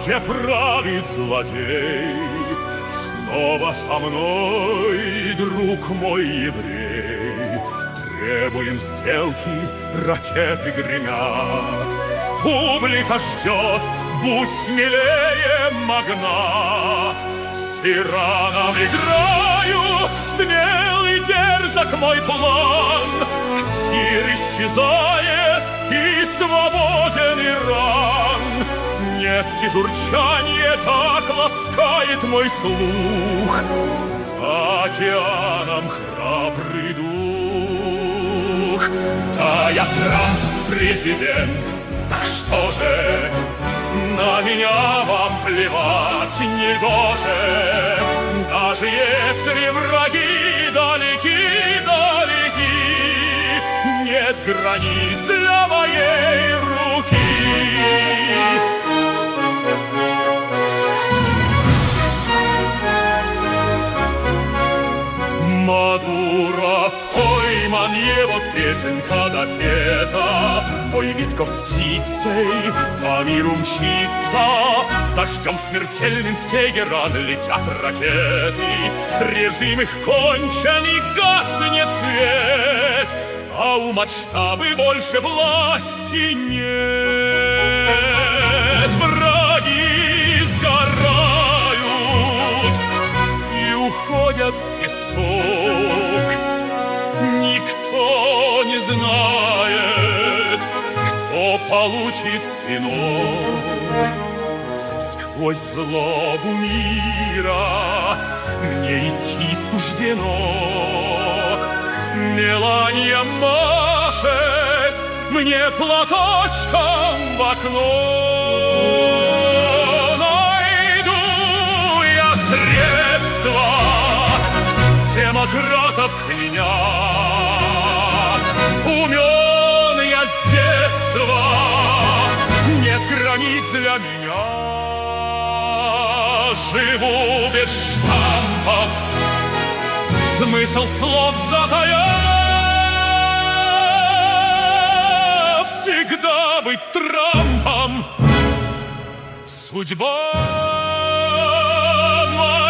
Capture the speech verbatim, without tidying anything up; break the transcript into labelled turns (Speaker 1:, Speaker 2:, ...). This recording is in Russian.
Speaker 1: где правит злодей. Снова со мной, друг мой еврей. Требуем сделки, ракеты гремят. Публика ждет, будь смелее, магнат. С тираном играю, смелый дерзок мой план. Ксир исчезает, и свободен Иран. Нефть и журчание так ласкает мой слух. За океаном храбрый дух. Да, я Трамп, президент, так что же, на меня вам плевать не гоже. Даже если враги далеки-далеки, нет границ для моей руки. Мадуро, пойман его песенка допета. Ой, Витков птицей по миру мчится. Дождем смертельным в Тегеран летят ракеты. Режим их кончен и гаснет свет, а у масштабы больше власти нет. Враги сгорают и уходят в песок. Никто не знает, кто получит пинок. Сквозь злобу мира мне идти суждено. Меланья машет мне платочком в окно. Найду я средства демократов клинят. Умен я с детства, нет границ для меня. Живу без штампов, смысл слов затая. Всегда быть Трампом — судьба моя.